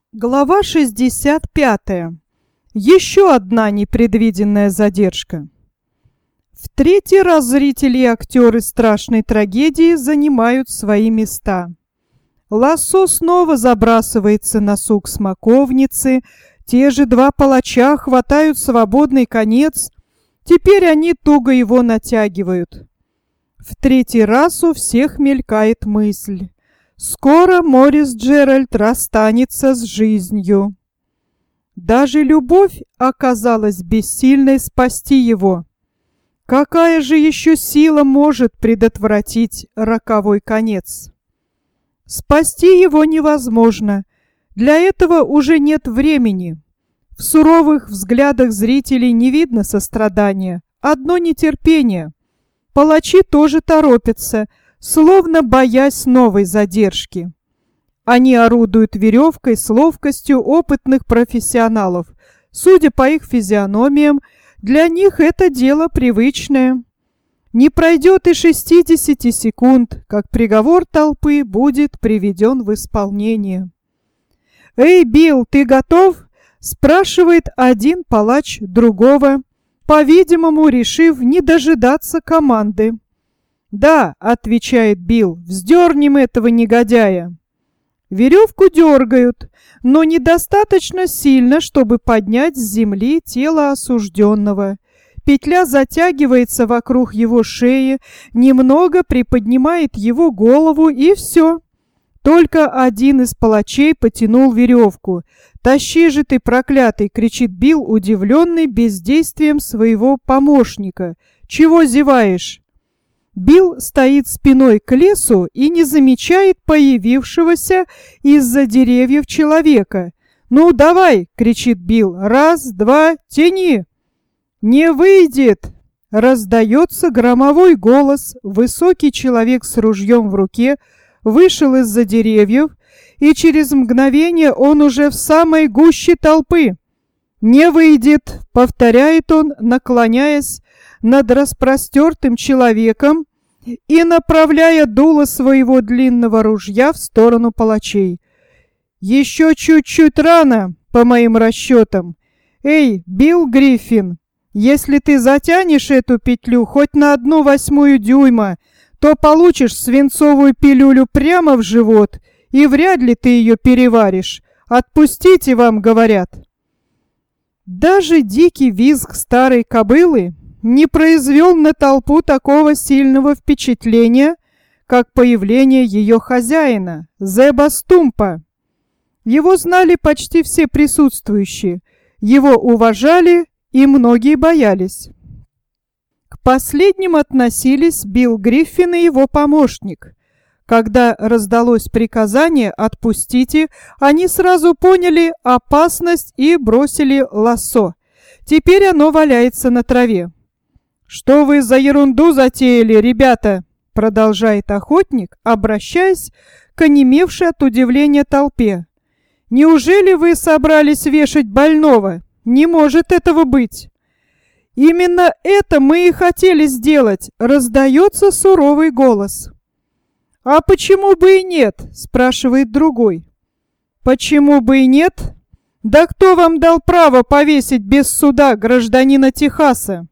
Глава 65. Еще одна непредвиденная задержка. В третий раз зрители и актеры страшной трагедии занимают свои места. Лассо снова забрасывается на сук смоковницы, те же два палача хватают свободный конец, теперь они туго его натягивают. В третий раз у всех мелькает мысль: скоро Морис Джеральд расстанется с жизнью. Даже любовь оказалась бессильной спасти его. Какая же еще сила может предотвратить роковой конец? Спасти его невозможно. Для этого уже нет времени. В суровых взглядах зрителей не видно сострадания, одно нетерпение. Палачи тоже торопятся, словно боясь новой задержки. Они орудуют веревкой с ловкостью опытных профессионалов. Судя по их физиономиям, для них это дело привычное. Не пройдет и 60 секунд, как приговор толпы будет приведен в исполнение. «Эй, Билл, ты готов?» – спрашивает один палач другого, по-видимому, решив не дожидаться команды. «Да», — отвечает Билл, — «вздернем этого негодяя». Веревку дергают, но недостаточно сильно, чтобы поднять с земли тело осужденного. Петля затягивается вокруг его шеи, немного приподнимает его голову, и все. Только один из палачей потянул веревку. «Тащи же ты, проклятый!» — кричит Билл, удивленный бездействием своего помощника. «Чего зеваешь?» Билл стоит спиной к лесу и не замечает появившегося из-за деревьев человека. «Ну, давай!» — кричит Билл. «Раз, два, тяни!» «Не выйдет!» — раздается громовой голос. Высокий человек с ружьем в руке вышел из-за деревьев, и через мгновение он уже в самой гуще толпы. «Не выйдет!» — повторяет он, наклоняясь над распростертым человеком и направляя дуло своего длинного ружья в сторону палачей. «Еще чуть-чуть рано, по моим расчетам. Эй, Билл Гриффин, если ты затянешь эту петлю хоть на 1/8 дюйма, то получишь свинцовую пилюлю прямо в живот, и вряд ли ты ее переваришь. Отпустите, вам говорят». Даже дикий визг старой кобылы не произвел на толпу такого сильного впечатления, как появление ее хозяина, Зеба Стумпа. Его знали почти все присутствующие, его уважали и многие боялись. К последним относились Билл Гриффин и его помощник. Когда раздалось приказание «отпустите», они сразу поняли опасность и бросили лассо. Теперь оно валяется на траве. «Что вы за ерунду затеяли, ребята?» — продолжает охотник, обращаясь к онемевшей от удивления толпе. «Неужели вы собрались вешать больного? Не может этого быть!» «Именно это мы и хотели сделать!» — раздается суровый голос. «А почему бы и нет?» — спрашивает другой. «Почему бы и нет? Да кто вам дал право повесить без суда гражданина Техаса?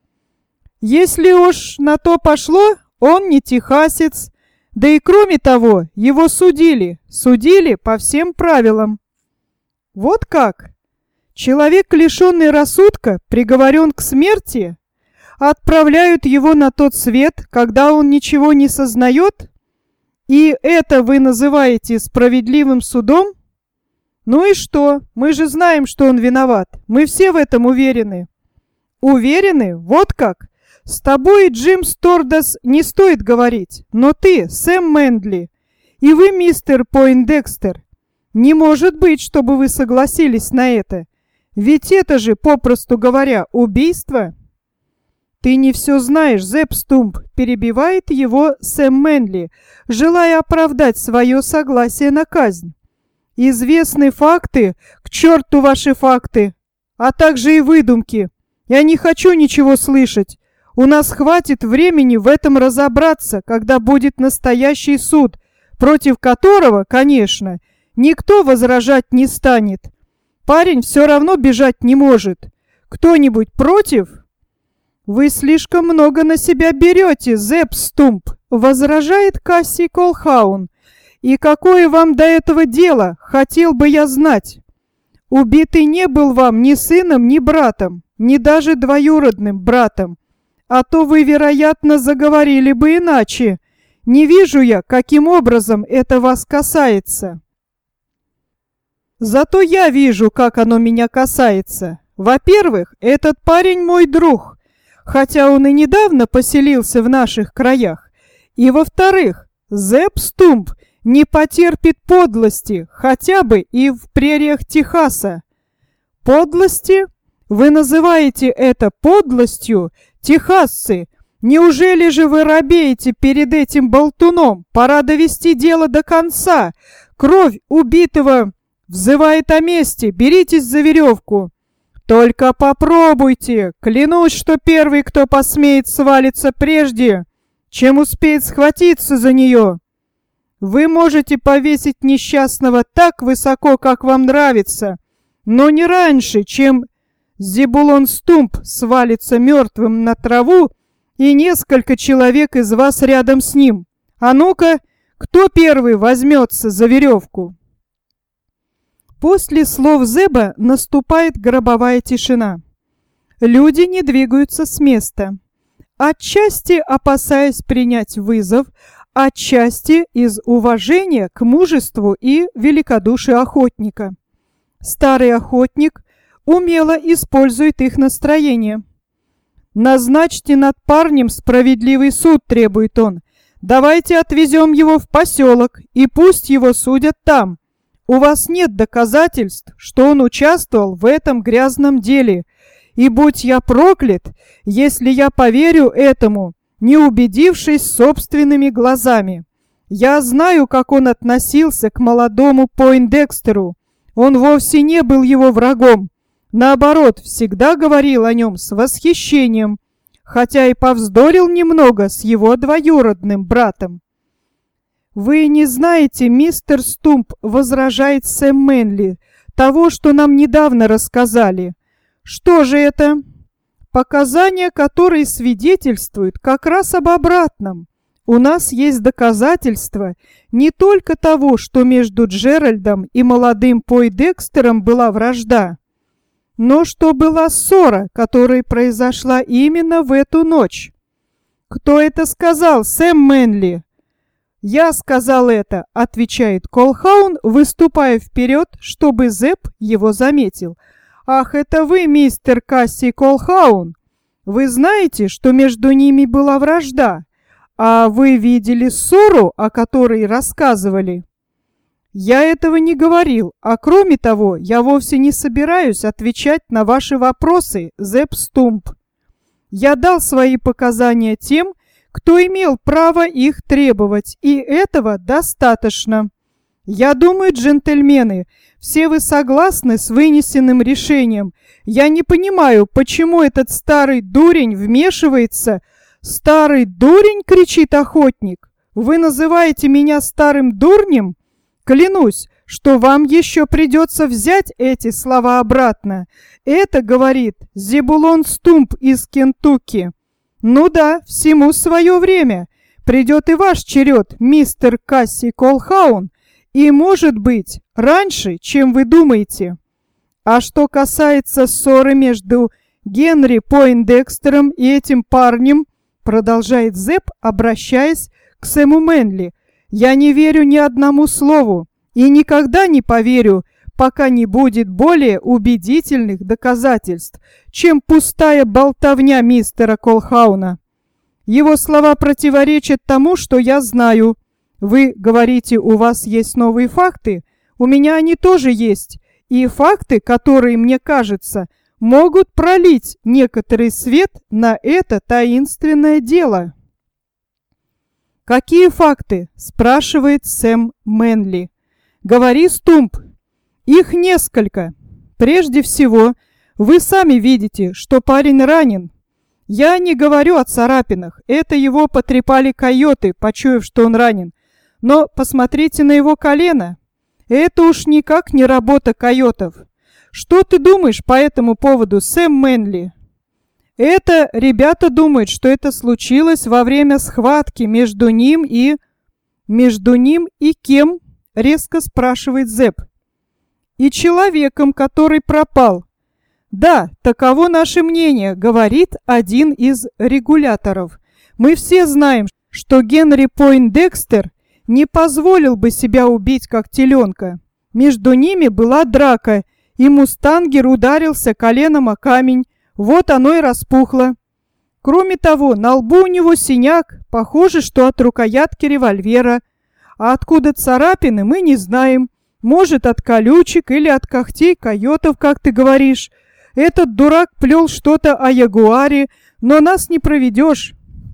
Если уж на то пошло, он не техасец, да и кроме того, его судили по всем правилам». Вот как? Человек, лишенный рассудка, приговорен к смерти? Отправляют его на тот свет, когда он ничего не сознает? И это вы называете справедливым судом? Ну и что? Мы же знаем, что он виноват. Мы все в этом уверены. Уверены? Вот как? С тобой, Джим Стордас, не стоит говорить. Но ты, Сэм Мэндли, и вы, мистер Пойндекстер, не может быть, чтобы вы согласились на это. Ведь это же, попросту говоря, убийство. «Ты не все знаешь, Зеб Стумп», — перебивает его Сэм Мэндли, желая оправдать свое согласие на казнь. «Известны факты, к черту ваши факты, а также и выдумки. Я не хочу ничего слышать. У нас хватит времени в этом разобраться, когда будет настоящий суд, против которого, конечно, Никто возражать не станет. Парень все равно бежать не может. Кто-нибудь против? Вы слишком много на себя берете, Зепп Стумп, возражает Кассий Колхаун. И какое вам до этого дело, хотел бы я знать. Убитый не был вам ни сыном, ни братом, ни даже двоюродным братом. А то вы, вероятно, заговорили бы иначе. Не вижу я, каким образом это вас касается. Зато я вижу, как оно меня касается. Во-первых, этот парень мой друг, хотя он и недавно поселился в наших краях. И во-вторых, Зепп Стумп не потерпит подлости, хотя бы и в прериях Техаса. Подлости? Вы называете это подлостью, техасцы? Неужели же вы робеете перед этим болтуном? Пора довести дело до конца. Кровь убитого взывает о мести. Беритесь за веревку. Только попробуйте. Клянусь, что первый, кто посмеет, свалиться прежде, чем успеет схватиться за нее. Вы можете повесить несчастного так высоко, как вам нравится, но не раньше, чем Зебулон Стумп свалится мертвым на траву и несколько человек из вас рядом с ним. А ну-ка, кто первый возьмется за веревку? После слов Зеба наступает гробовая тишина. Люди не двигаются с места, отчасти опасаясь принять вызов, отчасти из уважения к мужеству и великодушию охотника. Старый охотник умело использует их настроение. «Назначьте над парнем справедливый суд», — требует он. «Давайте отвезем его в поселок, и пусть его судят там. У вас нет доказательств, что он участвовал в этом грязном деле. И будь я проклят, если я поверю этому, не убедившись собственными глазами. Я знаю, как он относился к молодому Пойндекстеру. Он вовсе не был его врагом. Наоборот, всегда говорил о нем с восхищением, хотя и повздорил немного с его двоюродным братом. «Вы не знаете, мистер Стумп, — возражает Сэм Мэнли, — того, что нам недавно рассказали. Что же это?» Показания, которые свидетельствуют как раз об обратном. У нас есть доказательства не только того, что между Джеральдом и молодым Пойндекстером была вражда, но что была ссора, которая произошла именно в эту ночь. «Кто это сказал, Сэм Мэнли?» «Я сказал это», — отвечает Колхаун, выступая вперед, чтобы Зепп его заметил. «Ах, это вы, мистер Кассий Колхаун! Вы знаете, что между ними была вражда, а вы видели ссору, о которой рассказывали?» «Я этого не говорил, а кроме того, я вовсе не собираюсь отвечать на ваши вопросы, Зепп Стумп. Я дал свои показания тем, кто имел право их требовать, и этого достаточно. Я думаю, джентльмены, все вы согласны с вынесенным решением. Я не понимаю, почему этот старый дурень вмешивается». «Старый дурень!» — кричит охотник. «Вы называете меня старым дурнем? Клянусь, что вам еще придется взять эти слова обратно. Это, говорит Зебулон Стумп из Кентукки. Ну да, всему свое время. Придет и ваш черед, мистер Кассий Колхаун, и, может быть, раньше, чем вы думаете. А что касается ссоры между Генри Пойндекстером и этим парнем, продолжает Зепп, обращаясь к Сэму Мэнли, я не верю ни одному слову и никогда не поверю, пока не будет более убедительных доказательств, чем пустая болтовня мистера Колхауна. Его слова противоречат тому, что я знаю. Вы говорите, у вас есть новые факты, у меня они тоже есть, и факты, которые, мне кажется, могут пролить некоторый свет на это таинственное дело. «Какие факты?» – спрашивает Сэм Мэнли. «Говори, Стумп». «Их несколько. Прежде всего, вы сами видите, что парень ранен. Я не говорю о царапинах, это его потрепали койоты, почуяв, что он ранен. Но посмотрите на его колено. Это уж никак не работа койотов. Что ты думаешь по этому поводу, Сэм Мэнли? Это ребята думают, что это случилось во время схватки между ним и... Между ним и кем? Резко спрашивает Зэп. И человеком, который пропал. Да, таково наше мнение, говорит один из регуляторов. Мы все знаем, что Генри Пойндекстер не позволил бы себя убить как теленка. Между ними была драка, и мустангер ударился коленом о камень. Вот оно и распухло. Кроме того, на лбу у него синяк, похоже, что от рукоятки револьвера. А откуда царапины, мы не знаем. Может, от колючек или от когтей койотов, как ты говоришь. Этот дурак плел что-то о ягуаре, но нас не проведешь.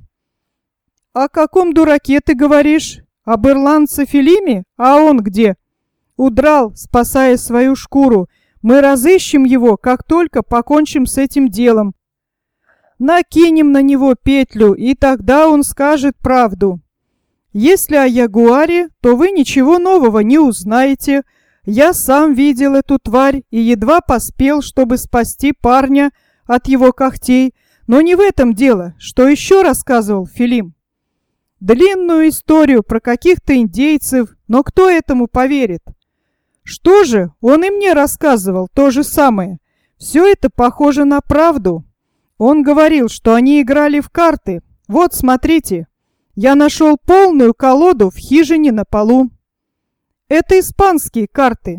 О каком дураке ты говоришь? Об ирландце Филиме? А он где? Удрал, спасая свою шкуру. Мы разыщем его, как только покончим с этим делом. Накинем на него петлю, и тогда он скажет правду. Если о ягуаре, то вы ничего нового не узнаете. Я сам видел эту тварь и едва поспел, чтобы спасти парня от его когтей. Но не в этом дело. Что еще рассказывал Филим? Длинную историю про каких-то индейцев, но кто этому поверит? Что же, он и мне рассказывал то же самое. Все это похоже на правду. Он говорил, что они играли в карты. Вот, смотрите. Я нашел полную колоду в хижине на полу. Это испанские карты.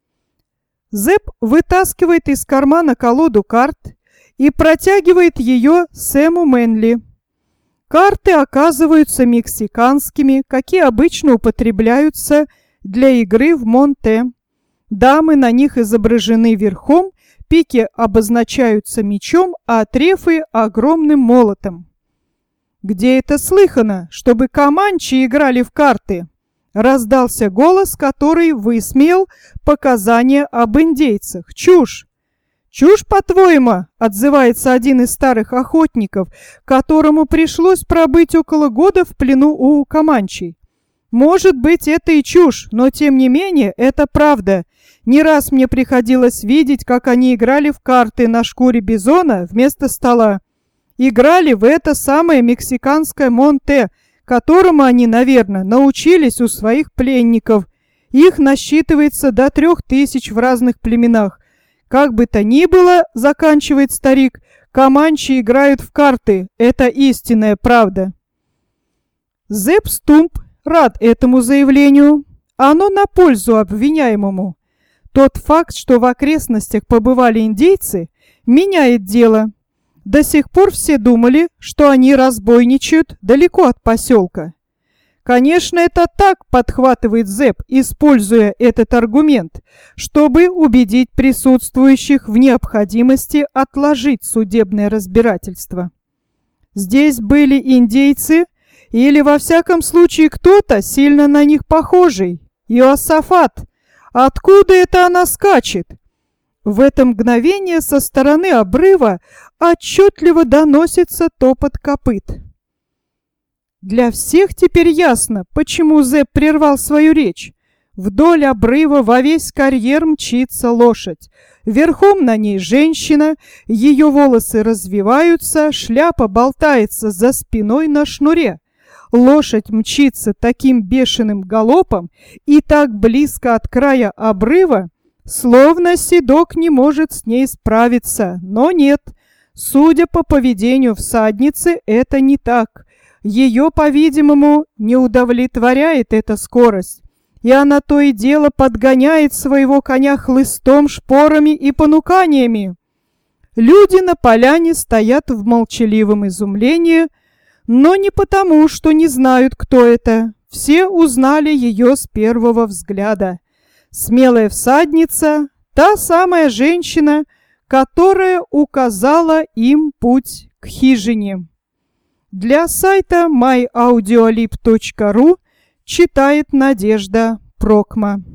Зэп вытаскивает из кармана колоду карт и протягивает ее Сэму Мэнли. Карты оказываются мексиканскими, какие обычно употребляются для игры в монте. Дамы на них изображены верхом, пики обозначаются мечом, а трефы — огромным молотом. «Где это слыхано, чтобы команчи играли в карты?» Раздался голос, который высмеял показания об индейцах. «Чушь!» «Чушь, по-твоему?» — отзывается один из старых охотников, которому пришлось пробыть около года в плену у команчей. «Может быть, это и чушь, но тем не менее это правда. Не раз мне приходилось видеть, как они играли в карты на шкуре бизона вместо стола. Играли в это самое мексиканское монте, которому они, наверное, научились у своих пленников. Их насчитывается до 3000 в разных племенах. Как бы то ни было, заканчивает старик, команчи играют в карты. Это истинная правда». Зэп Стумп рад этому заявлению. Оно на пользу обвиняемому. Тот факт, что в окрестностях побывали индейцы, меняет дело. До сих пор все думали, что они разбойничают далеко от поселка. Конечно, это так, подхватывает Зэп, используя этот аргумент, чтобы убедить присутствующих в необходимости отложить судебное разбирательство. Здесь были индейцы, или во всяком случае кто-то сильно на них похожий. Иосафат. Откуда это она скачет? В это мгновение со стороны обрыва отчетливо доносится топот копыт. Для всех теперь ясно, почему Зэп прервал свою речь. Вдоль обрыва во весь карьер мчится лошадь. Верхом на ней женщина, ее волосы развиваются, шляпа болтается за спиной на шнуре. Лошадь мчится таким бешеным галопом и так близко от края обрыва, словно седок не может с ней справиться. Но нет, судя по поведению всадницы, это не так. Ее, по-видимому, не удовлетворяет эта скорость, и она то и дело подгоняет своего коня хлыстом, шпорами и понуканиями. Люди на поляне стоят в молчаливом изумлении, но не потому, что не знают, кто это. Все узнали ее с первого взгляда. Смелая всадница, та самая женщина, которая указала им путь к хижине. Для сайта myaudiolib.ru читает Надежда Прокма.